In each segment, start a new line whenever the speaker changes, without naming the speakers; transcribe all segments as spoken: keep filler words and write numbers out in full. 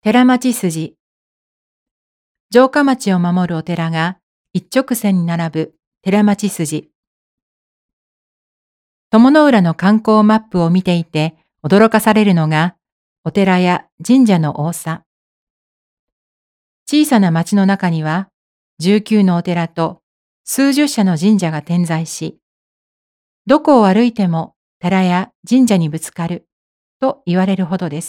寺町筋。城下町を守るお寺が一直線に並ぶ寺町筋。鞆の浦の観光マップを見ていて驚かされるのがお寺や神社の多さ。小さな町の中にはじゅうきゅうのお寺と数十社の神社が点在し、どこを歩いても寺や神社にぶつかると言われるほどです。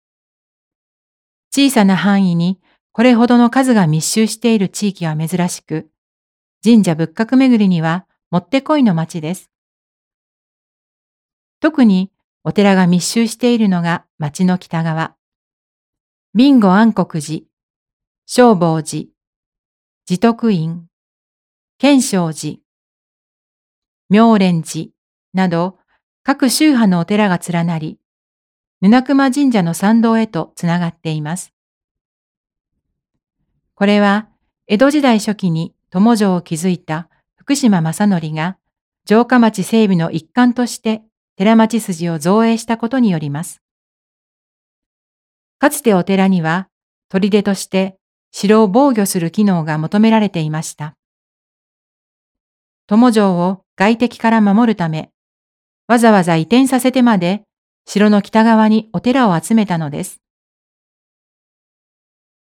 小さな範囲にこれほどの数が密集している地域は珍しく、神社仏閣巡りにはもってこいの町です。特にお寺が密集しているのが町の北側。備後安国寺、正法寺、持徳院、建正寺、妙蓮寺など各宗派のお寺が連なり、布熊神社の参道へとつながっています。これは江戸時代初期に友城を築いた福島正則が城下町整備の一環として寺町筋を造営したことによります。かつてお寺には砦として城を防御する機能が求められていました。友城を外敵から守るため、わざわざ移転させてまで城の北側にお寺を集めたのです。